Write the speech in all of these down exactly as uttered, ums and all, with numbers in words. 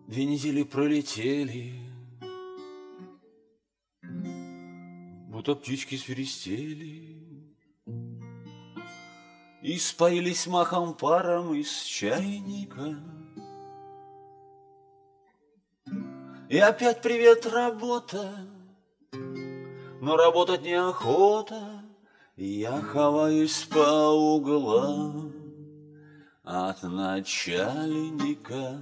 Две недели пролетели, будто птички свиристели и споились махом паром из чайника. И опять привет, работа, но работать неохота. Я ховаюсь по углам от начальника.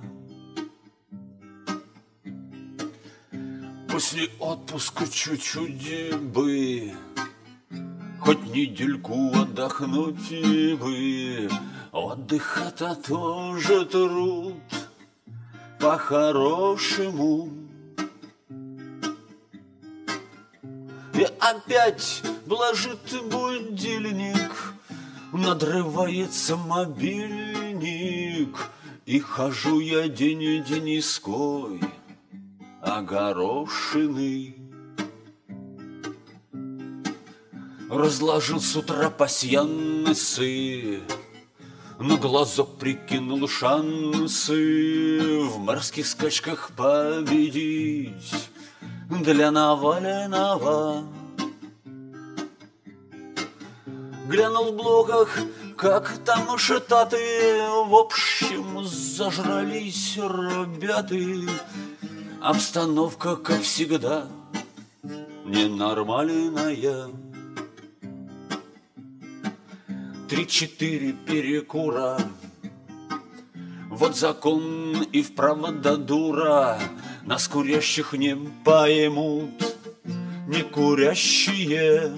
После отпуска чуть-чуть бы, хоть недельку отдохнуть бы. Отдых — это тоже труд, по-хорошему. И опять блажит будильник, надрывается мобильник, и хожу я день-деньской огорошенный. Разложил с утра пасьянсы, на глазок прикинул шансы в морских скачках победить для Наваленного. Глянул в блогах, как там шататы, в общем, зажрались ребята. Обстановка, как всегда, ненормальная. Три-четыре перекура, вот закон и вправду дура. Нас курящих не поймут не курящие.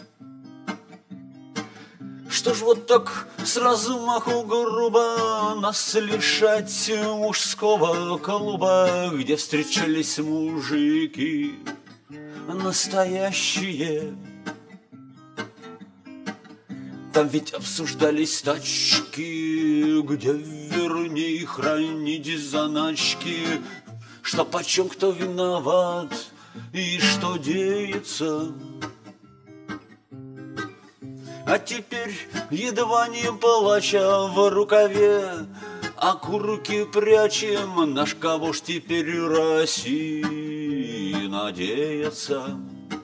Что ж вот так сразу маху грубо нас лишать мужского клуба, где встречались мужики настоящие? Там ведь обсуждались тачки, где вернее хранить заначки, что почем кто виноват и что деется. А теперь, едва не плача в рукаве, окурки прячем, наш кого ж теперь России надеяться.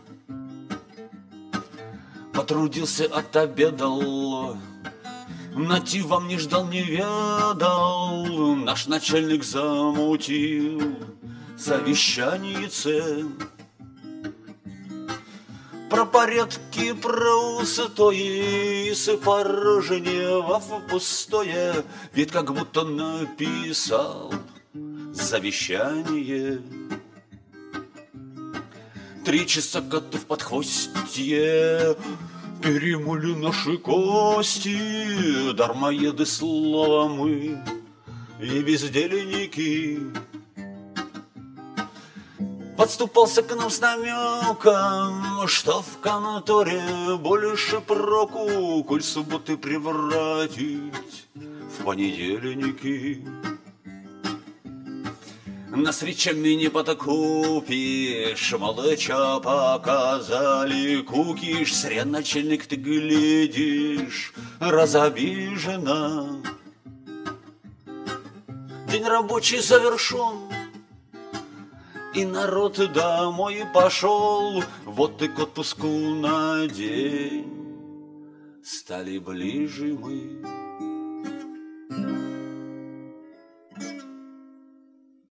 Потрудился, отобедал, найти вам не ждал, не ведал. Наш начальник замутил совещанице про порядки, про устои, порожнева в пустое. Ведь как будто написал завещание. Три часа коту в подхвостье, перемыли наши кости, дармоеды слова мы и бездельники. Подступался к нам с намеком, что в конторе больше проку, коль субботы превратить в понедельники. Нас речами не подкупишь, молча показали кукиш. Зря, начальник, ты глядишь разобиженно. День рабочий завершен, и народ домой пошел. Вот и к отпуску на день стали ближе мы.